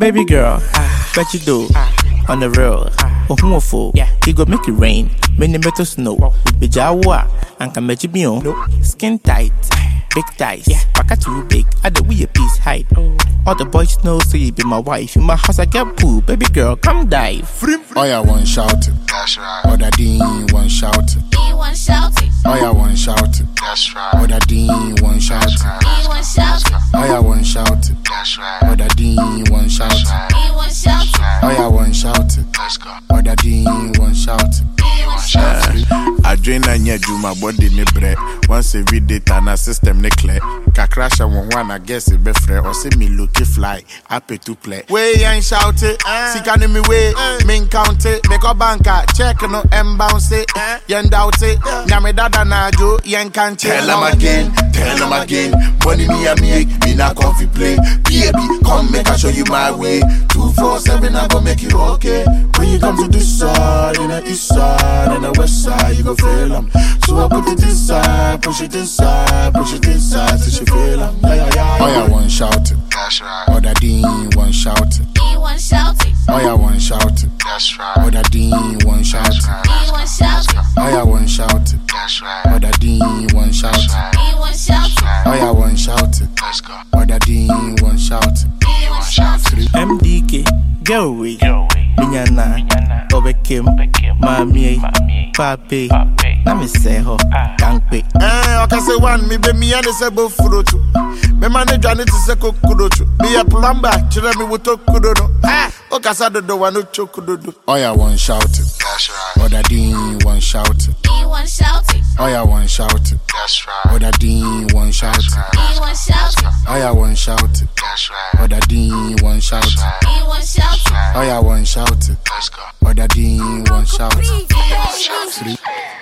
Baby girl, bet you do. On the real, fool. He go make it rain, many metal snow. Be jawa, and can make you be on. Skin tight, big thighs. Paka too big, I do we a piece height. All the boys know, so you be my wife. In my house, I get poo. Baby girl, come dive. Oh, yeah, one shout it. That's right. Oh, that Dean, one shout it. D1 shout it. Oh, yeah, one shout it. That's right. Oh, that Dean, one shout it. D1 shout it. Oh, yeah, one shout it. That's right. Oh, that Dean, one shout it. D1 shout it. Oh, yeah, one shout it. Let's go. Oh, that Dean, one shout it. D1 shout it. I drain and yet do my body ne bread. Once every day, and system ne clear. Ka crash one, I guess it be fair. Or say me looky fly, happy to play. Way and shout it. Sikani me way, min count it. Make a banker, check no and bounce it. Yen doubt it. Nyame dada na jo, yen can't Tell them again, money me a make, me not coffee play. Baby, come make I show you my way. 247, I go make you okay. When you come to this side, in the east side, and the west side, you go feel them. So I put it this side, push it inside, till she feel them. Oh, yeah, one shout it. That's right. Oh, that Dean, one shout it. D1 shout it. Oh, yeah, one shout it. That's right. Oh, that Dean, one shout it. D1 shout it. Oh, yeah, one shout it. That's right. Oh, that Dean, one shout it. D1 shout it. Oh, yeah, one shout it. Let's go. Oh, that Dean, one shout it. D1 shout it. MDK, Gelry, Minyana, Obekim, Mami, Papi, Nami Seho, Kankpe. I can say one, me be me and it's a bull fruit. Me manage and it is a kukudochu. Me a plumber, children with a kudono. O Casado do one chokudodo. Oh, yeah, one shout it. That's right. Oh, that Dean, one shout it. D1 shout it. Oh, yeah, one shout it. That's Oh, right. that Dean, one shout it. D1 shout it. Oh, yeah, one shout it. That's right. Oh, that Dean, one shout it. D1 shout it. Oh, yeah, one shout it. Let's go. Oh, that Dean, one shout it. D1 shout it.